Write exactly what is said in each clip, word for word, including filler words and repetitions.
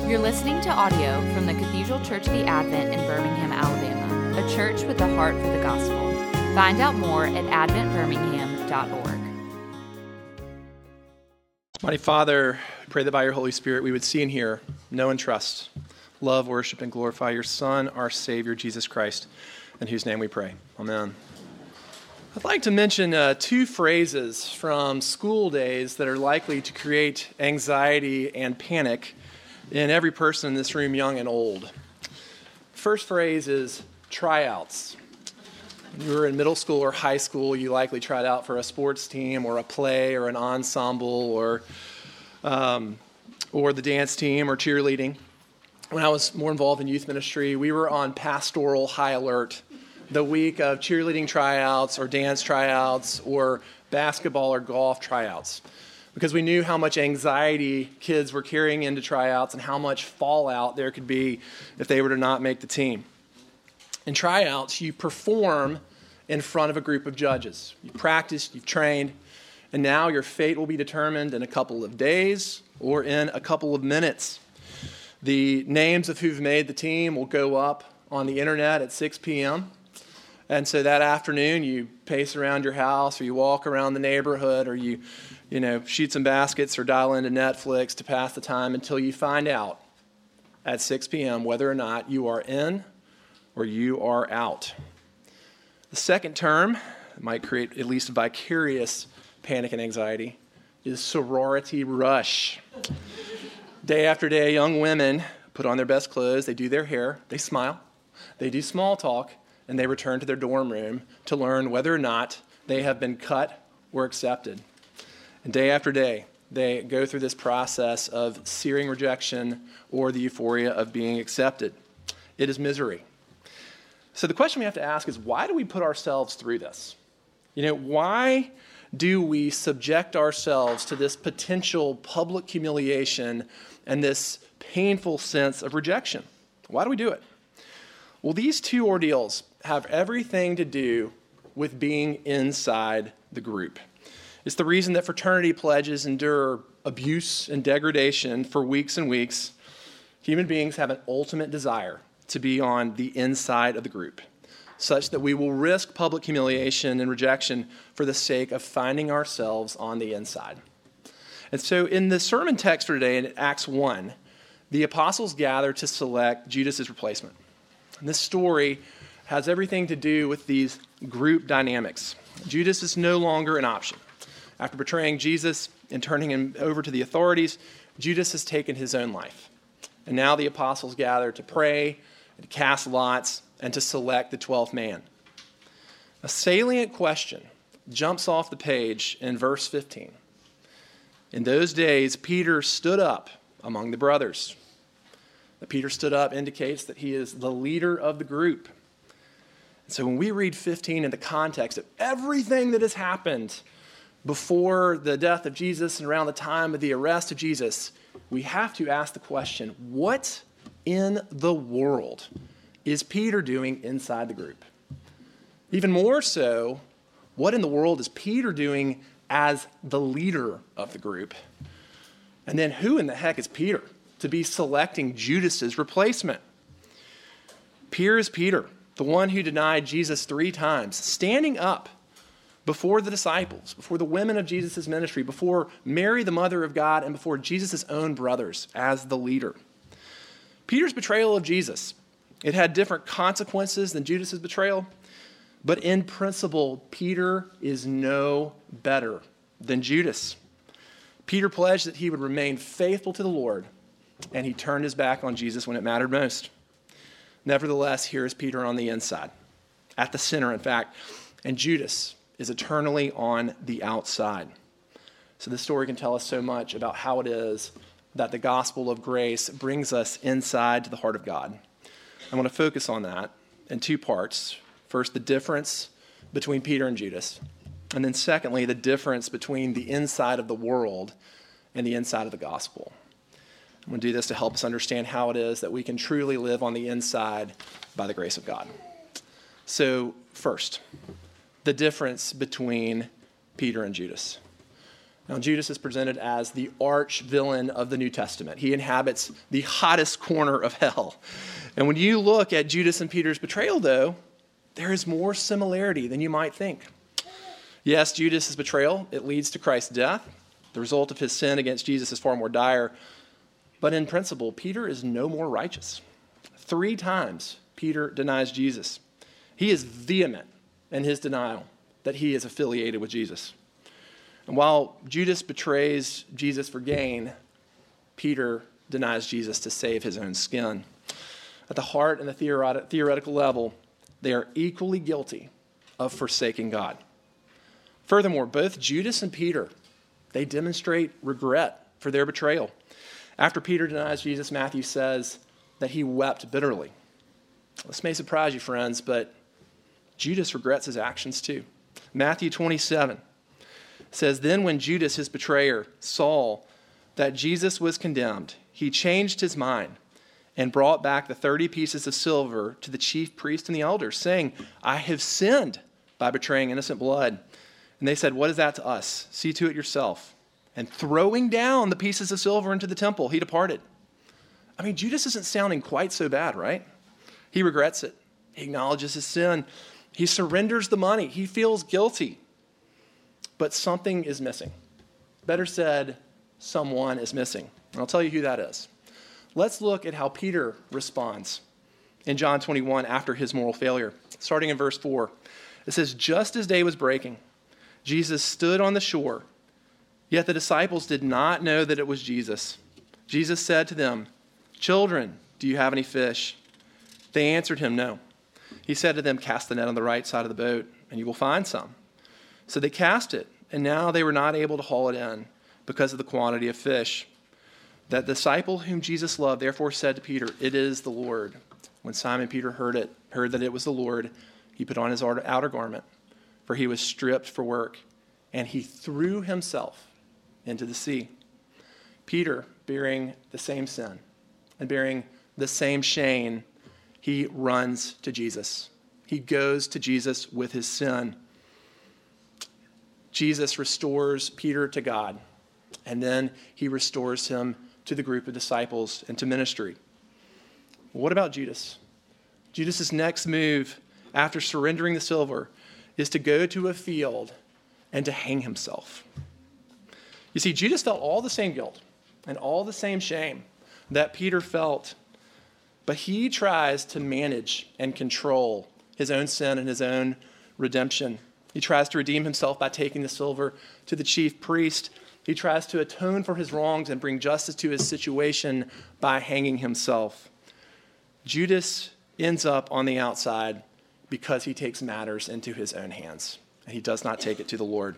You're listening to audio from the Cathedral Church of the Advent in Birmingham, Alabama, a church with a heart for the gospel. Find out more at advent birmingham dot org. Mighty Father, we pray that by your Holy Spirit we would see and hear, know and trust, love, worship, and glorify your Son, our Savior, Jesus Christ, in whose name we pray. Amen. I'd like to mention uh, two phrases from school days that are likely to create anxiety and panic in every person in this room, young and old. First phrase is tryouts. When you were in middle school or high school, you likely tried out for a sports team or a play or an ensemble or um, or the dance team or cheerleading. When I was more involved in youth ministry, we were on pastoral high alert the week of cheerleading tryouts or dance tryouts or basketball or golf tryouts, because we knew how much anxiety kids were carrying into tryouts and how much fallout there could be if they were to not make the team. In tryouts, you perform in front of a group of judges. You practiced, you've trained, and now your fate will be determined in a couple of days or in a couple of minutes. The names of who've made the team will go up on the internet at six p.m., and so that afternoon, you pace around your house, or you walk around the neighborhood, or you, you know, shoot some baskets or dial into Netflix to pass the time until you find out at six p.m. whether or not you are in or you are out. The second term, that might create at least vicarious panic and anxiety, is sorority rush. Day after day, young women put on their best clothes, they do their hair, they smile, they do small talk, and they return to their dorm room to learn whether or not they have been cut or accepted. And day after day, they go through this process of searing rejection or the euphoria of being accepted. It is misery. So the question we have to ask is, why do we put ourselves through this? You know, why do we subject ourselves to this potential public humiliation and this painful sense of rejection? Why do we do it? Well, these two ordeals have everything to do with being inside the group. It's the reason that fraternity pledges endure abuse and degradation for weeks and weeks. Human beings have an ultimate desire to be on the inside of the group, such that we will risk public humiliation and rejection for the sake of finding ourselves on the inside. And so in the sermon text for today in Acts one, the apostles gather to select Judas' replacement. And this story has everything to do with these group dynamics. Judas is no longer an option. After betraying Jesus and turning him over to the authorities, Judas has taken his own life. And now the apostles gather to pray, and to cast lots, and to select the twelfth man. A salient question jumps off the page in verse fifteen. In those days, Peter stood up among the brothers. That Peter stood up indicates that he is the leader of the group. So when we read fifteen in the context of everything that has happened before the death of Jesus and around the time of the arrest of Jesus, we have to ask the question, what in the world is Peter doing inside the group? Even more so, what in the world is Peter doing as the leader of the group? And then who in the heck is Peter to be selecting Judas's replacement? Here is Peter, the one who denied Jesus three times, standing up before the disciples, before the women of Jesus' ministry, before Mary, the mother of God, and before Jesus' own brothers as the leader. Peter's betrayal of Jesus, it had different consequences than Judas' betrayal, but in principle, Peter is no better than Judas. Peter pledged that he would remain faithful to the Lord, and he turned his back on Jesus when it mattered most. Nevertheless, here is Peter on the inside, at the center, in fact, and Judas is eternally on the outside. So this story can tell us so much about how it is that the gospel of grace brings us inside to the heart of God. I want to focus on that in two parts. First, the difference between Peter and Judas, and then secondly, the difference between the inside of the world and the inside of the gospel. I'm going to do this to help us understand how it is that we can truly live on the inside by the grace of God. So first, the difference between Peter and Judas. Now, Judas is presented as the arch villain of the New Testament. He inhabits the hottest corner of hell. And when you look at Judas and Peter's betrayal, though, there is more similarity than you might think. Yes, Judas' betrayal, it leads to Christ's death. The result of his sin against Jesus is far more dire. But in principle, Peter is no more righteous. Three times, Peter denies Jesus. He is vehement in his denial that he is affiliated with Jesus. And while Judas betrays Jesus for gain, Peter denies Jesus to save his own skin. At the heart and the theoret- theoretical level, they are equally guilty of forsaking God. Furthermore, both Judas and Peter, they demonstrate regret for their betrayal. After Peter denies Jesus, Matthew says that he wept bitterly. This may surprise you, friends, but Judas regrets his actions too. Matthew twenty-seven says, "Then when Judas, his betrayer, saw that Jesus was condemned, he changed his mind and brought back the thirty pieces of silver to the chief priest and the elders, saying, 'I have sinned by betraying innocent blood.' And they said, 'What is that to us? See to it yourself.' And throwing down the pieces of silver into the temple, he departed." I mean, Judas isn't sounding quite so bad, right? He regrets it. He acknowledges his sin. He surrenders the money. He feels guilty. But something is missing. Better said, someone is missing. And I'll tell you who that is. Let's look at how Peter responds in John twenty-one after his moral failure. Starting in verse four, it says, "Just as day was breaking, Jesus stood on the shore, yet the disciples did not know that it was Jesus. Jesus said to them, 'Children, do you have any fish?' They answered him, 'No.' He said to them, 'Cast the net on the right side of the boat, and you will find some.' So they cast it, and now they were not able to haul it in because of the quantity of fish. That disciple whom Jesus loved therefore said to Peter, 'It is the Lord.' When Simon Peter heard it, heard that it was the Lord, he put on his outer garment, for he was stripped for work, and he threw himself into the sea." Peter, bearing the same sin and bearing the same shame, he runs to Jesus. He goes to Jesus with his sin. Jesus restores Peter to God, and then he restores him to the group of disciples and to ministry. What about Judas? Judas's next move after surrendering the silver is to go to a field and to hang himself. You see, Judas felt all the same guilt and all the same shame that Peter felt, but he tries to manage and control his own sin and his own redemption. He tries to redeem himself by taking the silver to the chief priest. He tries to atone for his wrongs and bring justice to his situation by hanging himself. Judas ends up on the outside because he takes matters into his own hands, and he does not take it to the Lord.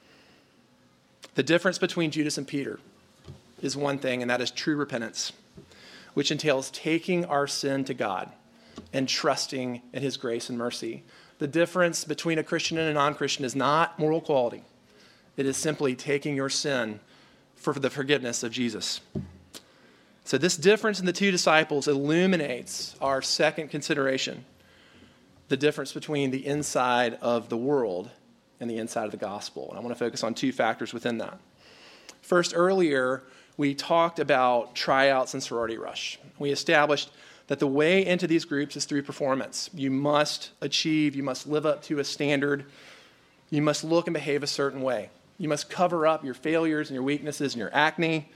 The difference between Judas and Peter is one thing, and that is true repentance, which entails taking our sin to God and trusting in his grace and mercy. The difference between a Christian and a non-Christian is not moral quality. It is simply taking your sin for the forgiveness of Jesus. So this difference in the two disciples illuminates our second consideration, the difference between the inside of the world and the inside of the gospel. And I want to focus on two factors within that. First, earlier, we talked about tryouts and sorority rush. We established that the way into these groups is through performance. You must achieve, you must live up to a standard, you must look and behave a certain way. You must cover up your failures and your weaknesses and your acne.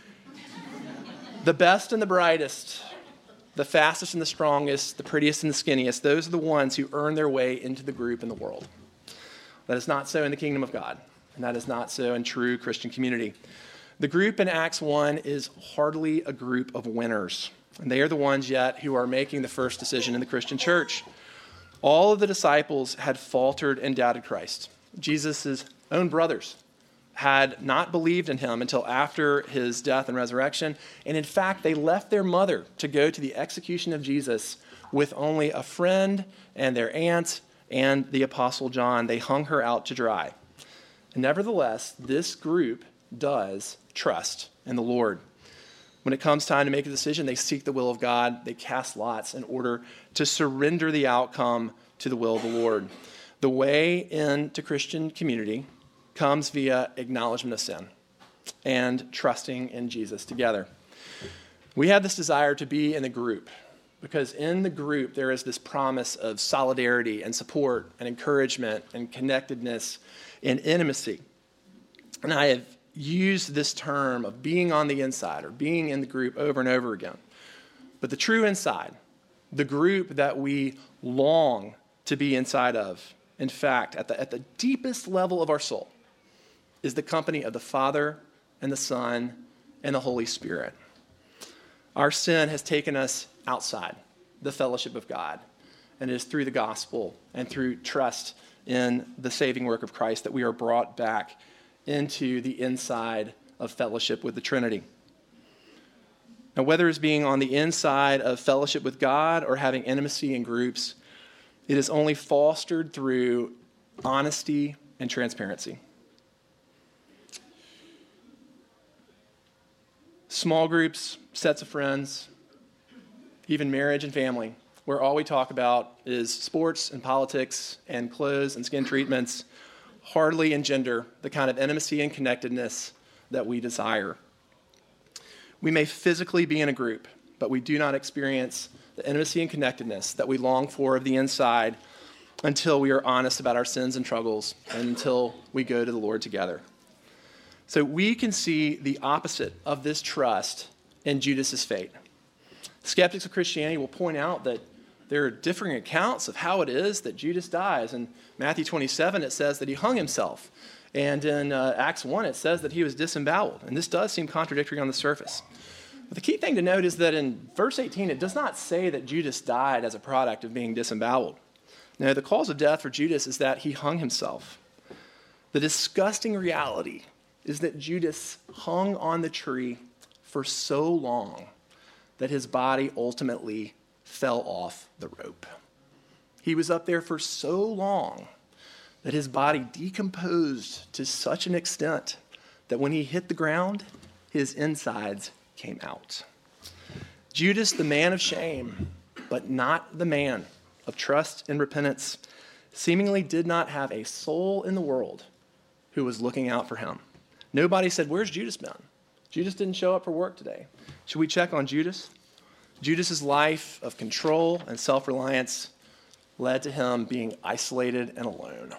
The best and the brightest, the fastest and the strongest, the prettiest and the skinniest, those are the ones who earn their way into the group in the world. That is not so in the kingdom of God, and that is not so in true Christian community. The group in Acts one is hardly a group of winners. And they are the ones yet who are making the first decision in the Christian church. All of the disciples had faltered and doubted Christ. Jesus' own brothers had not believed in him until after his death and resurrection. And in fact, they left their mother to go to the execution of Jesus with only a friend and their aunt and the Apostle John. They hung her out to dry. And nevertheless, this group does trust in the Lord. When it comes time to make a decision, they seek the will of God. They cast lots in order to surrender the outcome to the will of the Lord. The way into Christian community comes via acknowledgement of sin and trusting in Jesus together. We have this desire to be in the group because in the group there is this promise of solidarity and support and encouragement and connectedness and intimacy. And I have used this term of being on the inside or being in the group over and over again. But the true inside, the group that we long to be inside of, in fact, at the, at the deepest level of our soul, is the company of the Father and the Son and the Holy Spirit. Our sin has taken us outside the fellowship of God, and it is through the gospel and through trust in the saving work of Christ that we are brought back into the inside of fellowship with the Trinity. Now, whether it's being on the inside of fellowship with God or having intimacy in groups, it is only fostered through honesty and transparency. Small groups, sets of friends, even marriage and family, where all we talk about is sports and politics and clothes and skin treatments, hardly engender the kind of intimacy and connectedness that we desire. We may physically be in a group, but we do not experience the intimacy and connectedness that we long for of the inside until we are honest about our sins and struggles and until we go to the Lord together. So we can see the opposite of this trust in Judas's fate. Skeptics of Christianity will point out that there are differing accounts of how it is that Judas dies. In Matthew twenty-seven, it says that he hung himself. And in uh, Acts one, it says that he was disemboweled. And this does seem contradictory on the surface. But the key thing to note is that in verse eighteen, it does not say that Judas died as a product of being disemboweled. No, the cause of death for Judas is that he hung himself. The disgusting reality is that Judas hung on the tree for so long that his body ultimately fell off the rope. He was up there for so long that his body decomposed to such an extent that when he hit the ground, his insides came out. Judas, the man of shame, but not the man of trust and repentance, seemingly did not have a soul in the world who was looking out for him. Nobody said, "Where's Judas been? Judas didn't show up for work today. Should we check on Judas?" Judas's life of control and self-reliance led to him being isolated and alone.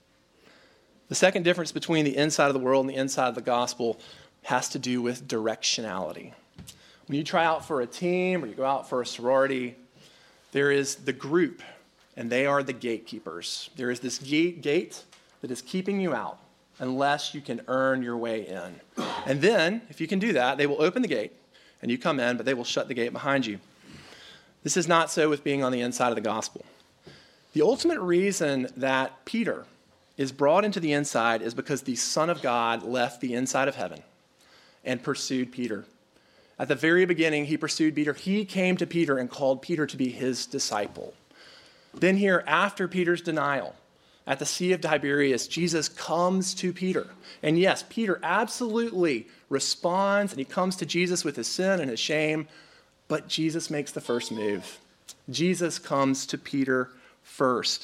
The second difference between the inside of the world and the inside of the gospel has to do with directionality. When you try out for a team or you go out for a sorority, there is the group, and they are the gatekeepers. There is this gate, gate that is keeping you out unless you can earn your way in. And then, if you can do that, they will open the gate, and you come in, but they will shut the gate behind you. This is not so with being on the inside of the gospel. The ultimate reason that Peter is brought into the inside is because the Son of God left the inside of heaven and pursued Peter. At the very beginning, he pursued Peter. He came to Peter and called Peter to be his disciple. Then here, after Peter's denial, at the Sea of Tiberias, Jesus comes to Peter. And yes, Peter absolutely responds, and he comes to Jesus with his sin and his shame, but Jesus makes the first move. Jesus comes to Peter first.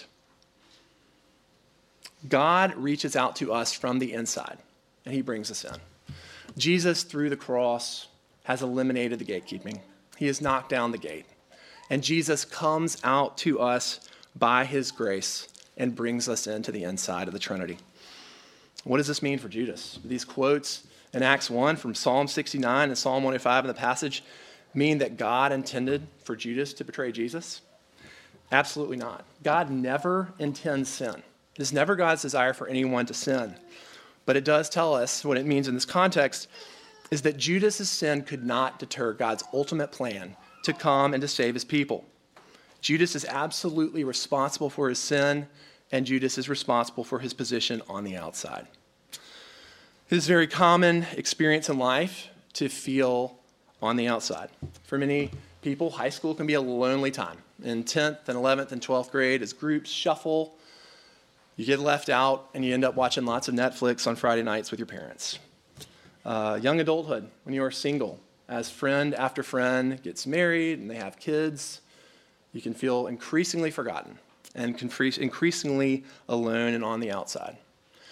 God reaches out to us from the inside, and he brings us in. Jesus, through the cross, has eliminated the gatekeeping. He has knocked down the gate. And Jesus comes out to us by his grace and brings us into the inside of the Trinity. What does this mean for Judas? These quotes in Acts one from Psalm sixty-nine and Psalm one oh five in the passage mean that God intended for Judas to betray Jesus? Absolutely not. God never intends sin. It is never God's desire for anyone to sin. But it does tell us what it means in this context is that Judas' sin could not deter God's ultimate plan to come and to save his people. Judas is absolutely responsible for his sin, and Judas is responsible for his position on the outside. It is a very common experience in life to feel on the outside. For many people, high school can be a lonely time. In tenth and eleventh and twelfth grade, as groups shuffle, you get left out and you end up watching lots of Netflix on Friday nights with your parents. Uh, young adulthood, when you are single, as friend after friend gets married and they have kids, you can feel increasingly forgotten and increasingly alone and on the outside.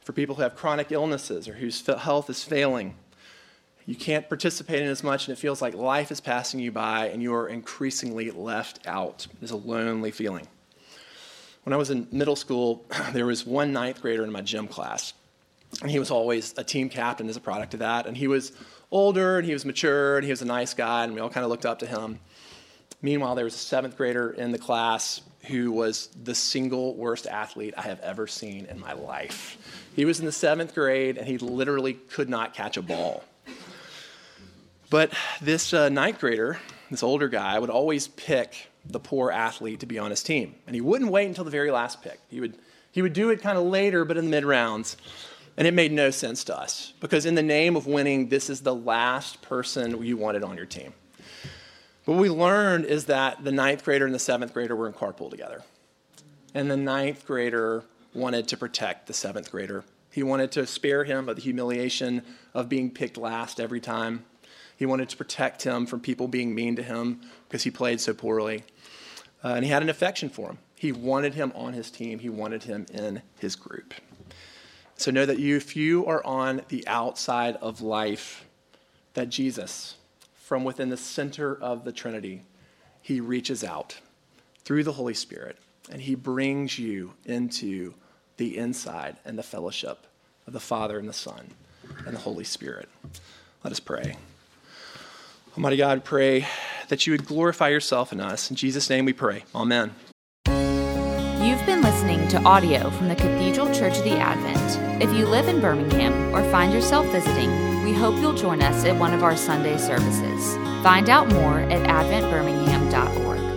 for people who have chronic illnesses or whose health is failing. You can't participate in as much, and it feels like life is passing you by, and you are increasingly left out. It's a lonely feeling. When I was in middle school, there was one ninth grader in my gym class, and he was always a team captain as a product of that, and he was older, and he was mature, and he was a nice guy, and we all kind of looked up to him. Meanwhile, there was a seventh grader in the class who was the single worst athlete I have ever seen in my life. He was in the seventh grade, and he literally could not catch a ball. But this uh, ninth grader, this older guy, would always pick the poor athlete to be on his team. And he wouldn't wait until the very last pick. He would, he would do it kind of later, but in the mid-rounds. And it made no sense to us, because in the name of winning, this is the last person you wanted on your team. But what we learned is that the ninth grader and the seventh grader were in carpool together. And the ninth grader wanted to protect the seventh grader. He wanted to spare him of the humiliation of being picked last every time. He wanted to protect him from people being mean to him because he played so poorly. Uh, and he had an affection for him. He wanted him on his team. He wanted him in his group. So know that you, if you are on the outside of life, that Jesus, from within the center of the Trinity, he reaches out through the Holy Spirit, and he brings you into the inside and the fellowship of the Father and the Son and the Holy Spirit. Let us pray. Almighty God, pray that you would glorify yourself in us. In Jesus' name we pray. Amen. You've been listening to audio from the Cathedral Church of the Advent. If you live in Birmingham or find yourself visiting, we hope you'll join us at one of our Sunday services. Find out more at advent birmingham dot org.